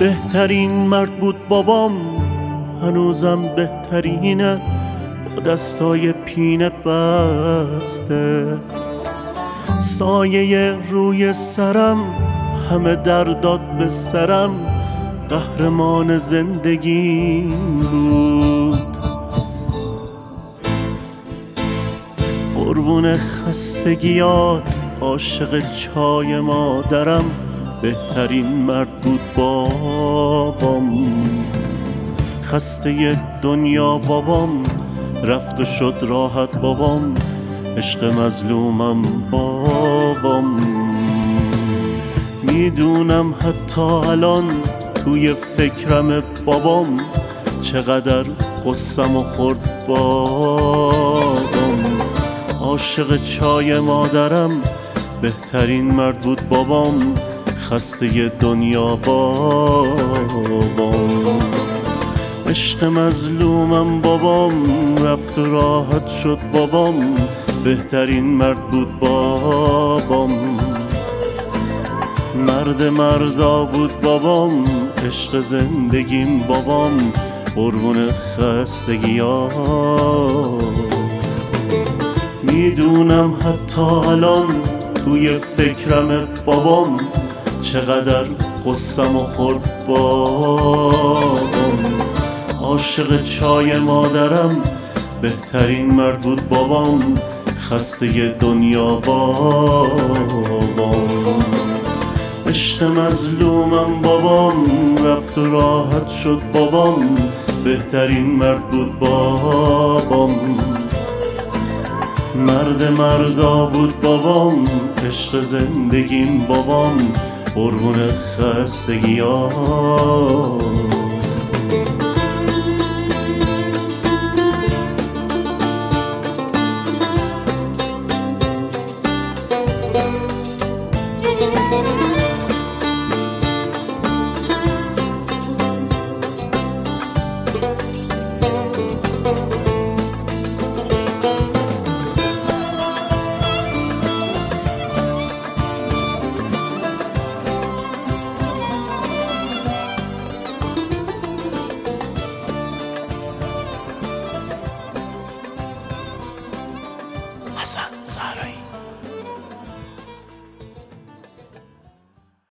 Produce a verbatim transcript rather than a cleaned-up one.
بهترین مرد بود بابام، هنوزم بهترینه، با دستای پینه بسته. سایه روی سرم همه در داد به سرم، قهرمان زندگی بود. قربون خستگیات عاشق چای مادرم، بهترین مرد بود بابام. خسته دنیا بابام، رفت و شد راحت بابام، عشق مظلومم بابام. میدونم حتی الان توی فکرم بابام، چقدر قصم و خورد بابام. عاشق چای مادرم، بهترین مرد بود بابام، خسته دنیا بابام. عشق مظلومم بابام، رفت و راحت شد بابام، بهترین مرد بود بابام. مرد مردا بود بابام، عشق زندگیم بابام، قربون خستگیات. میدونم حتی الان توی فکرم بابام، چقدر قصم و خورد بابام. عاشق چای مادرم، بهترین مرد بود بابام، خسته دنیا بابام. عشق مظلومم بابام، رفت و راحت شد بابام، بهترین مرد بود بابام. مرد مردا بود بابام، عشق زندگیم بابام، قربون خستگیات. حسن زهرایی.